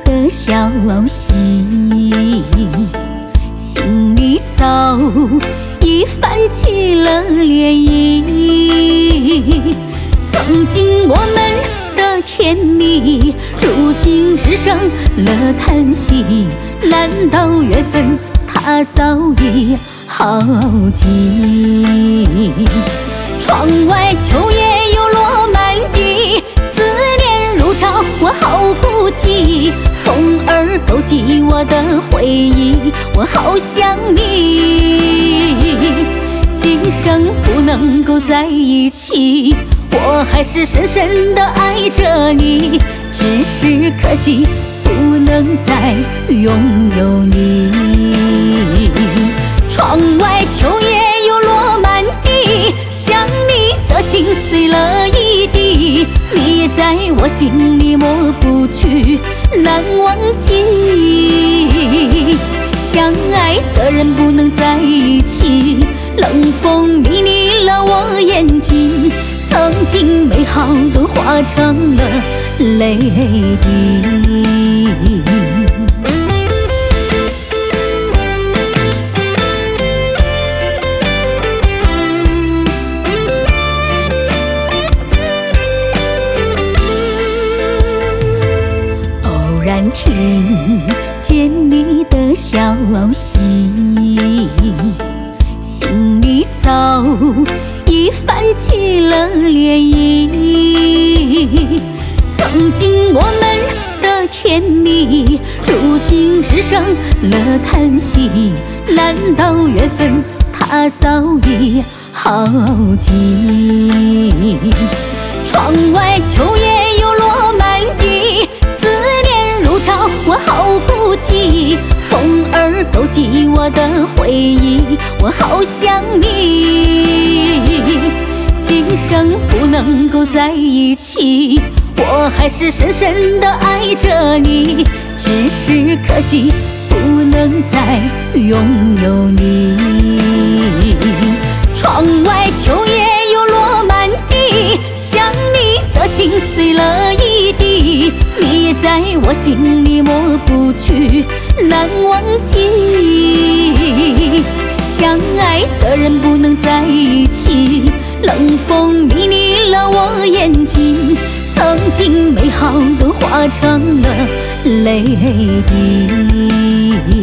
的消息，心里早已泛起了涟漪。曾经我们的甜蜜，如今只剩了叹息。难道缘分它早已耗尽？窗外秋叶又落满地，思念如潮，我好孤寂。风儿勾起我的回忆，我好想你。今生不能够在一起，我还是深深地爱着你，只是可惜不能再拥有你。窗外秋叶又落满地，想你的心碎了一地，你在我心里抹不去，难忘记。相爱的人不能在一起，冷风迷离了我眼睛，曾经美好都化成了泪滴。偶然听见你的消息，心里早已泛起了涟漪。曾经我们的甜蜜，如今只剩了叹息。难道缘分它早已耗尽？窗外秋叶又落满地，思念如潮，我好孤寂。风儿勾起我的回忆，我好想你。今生不能够在一起，我还是深深地爱着你，只是可惜不能再拥有你。窗外秋叶又落满地，想你的心碎了一地，你在我心里抹不去，难忘记。相爱的人不能在一起，冷风迷离了我眼睛，曾经美好都化成了泪滴。